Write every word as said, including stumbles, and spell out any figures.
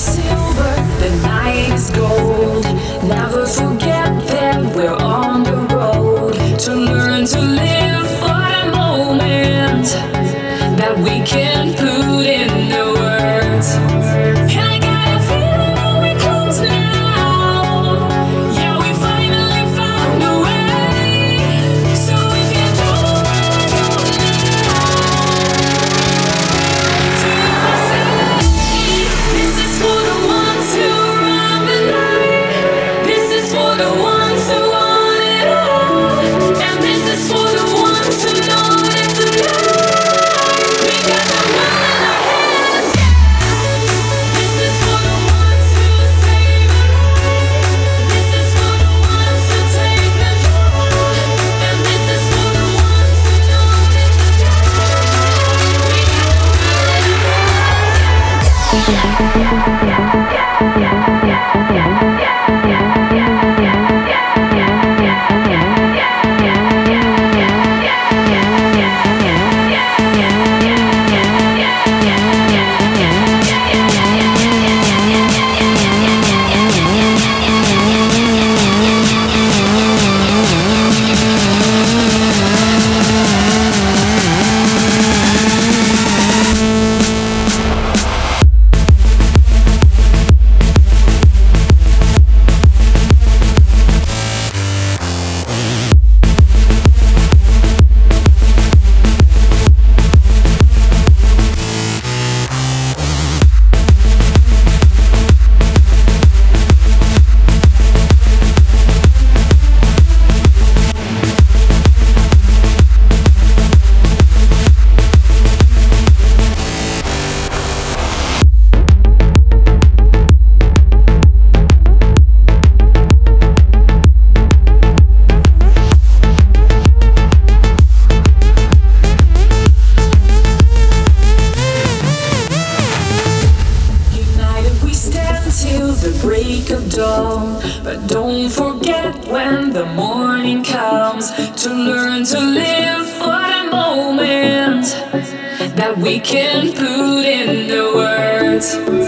silver, the night is gold. Never forget that we're on the road to learn to live for the moment that we can put in the words. And I got a feeling that we're close now. Yeah, we finally found a way. So if you don't wanna go now, to my side. This is for the ones who run the night. This is for the ones who want it all. And this is for the ones who know that tonight we got the world in our hands. This is for the ones who save it all. This is for the ones who take control. And this is for the ones who know that tonight we got the world in our till the break of dawn. But don't forget when the morning comes to learn to live for the moment that we can put in the words.